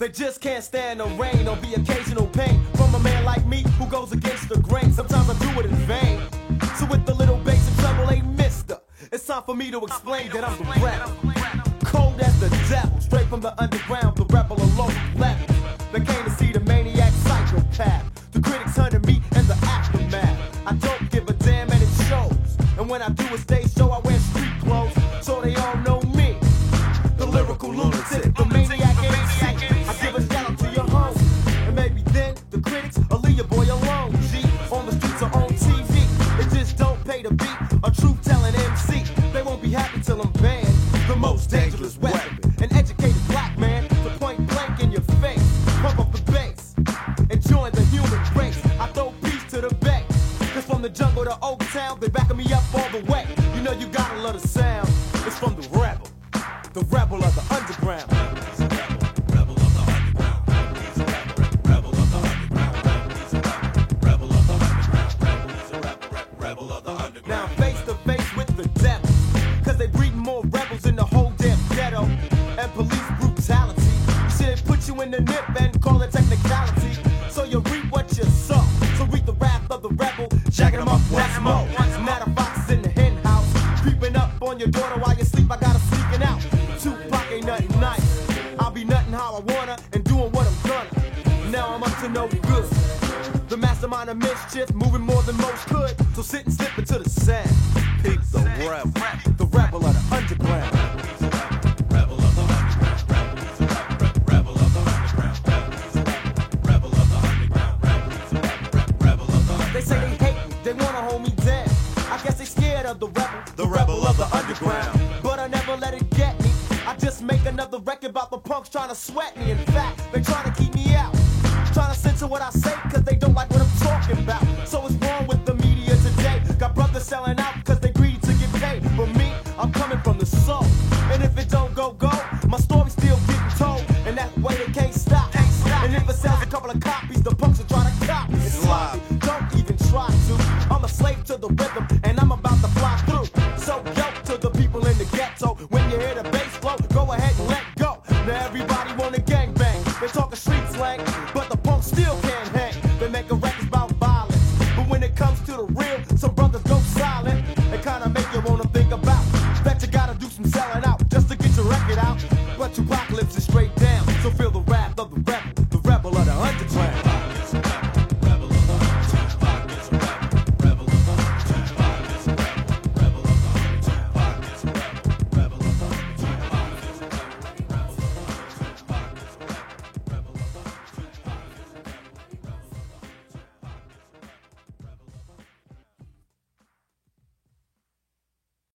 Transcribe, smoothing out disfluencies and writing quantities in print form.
They just can't stand the rain or the occasional pain from a man like me who goes against the grain. Sometimes I do it in vain. So with the little bass and treble, hey mister, it's time for me to explain that I'm the rebel. Cold as the devil, straight from the underground, the rebel alone level. They came to see the maniac psychopath. The critics hunted me and the aftermath. I don't give a damn and it shows. And when I do a stage show, I wear street clothes, so they all know me. The lyrical lunatic, the maniac MC. I give a shout out to your home. And maybe then the critics will leave your boy alone. G, on the streets or on TV. It just don't pay to beat a truth-telling MC. They won't be happy till I'm banned. The most dangerous weapon, an educated black man to point blank in your face. Pump up the bass and join the human race. I throw peace to the bay. Cause from the jungle to Oak Town, they backing me up all the way. You know you gotta love the sound. It's from the rebel of the underground. Now I'm face to face with the devil, cause they breeding more rebels in the whole damn ghetto. And police brutality, shit put you in the nip and call it technicality. So you reap what you sow, so reap the wrath of the rebel. Jacking them up once more. Matter foxes in the hen house, creeping up on your daughter while you sleep. I got her sneaking out. Tupac ain't nothing nice. I'll be nothing how I wanna and doing what I'm gonna. Now I'm up to no good. The mastermind of mischief, moving more than most could. So sit and slip into the sand. Peep the rebel of the underground. Rebel of the underground. Rebel of the underground. Rebel of the underground. Rebel of the underground. They say they hate me, they wanna hold me dead. I guess they scared of the rebel of the underground. But I never let it get me. I just make another record about the punks trying to sweat me. In fact, they trying to keep me out. Trying to censor what I say, cause they don't like what I'm talking about. So what's wrong with the media today? Got brothers selling out cause they greedy to get paid. But me, I'm coming from the soul. And if it don't go, my story's still getting told. And that way they can't stop. And if it sells a couple of copies, the punks will try to copy. It's sloppy, don't even try to. I'm a slave to the rhythm, and I'm about to fly through. So yo, to the people in the ghetto, when you hear the bass flow, go ahead and let go. Now everybody wanna gangbang. They talking street slang, but the punks still can't hang. They make a record about violence, but when it comes to the real, some brothers go silent. They kinda make you wanna think about that you gotta do some selling out just to get your record out. But Tupacalypse is straight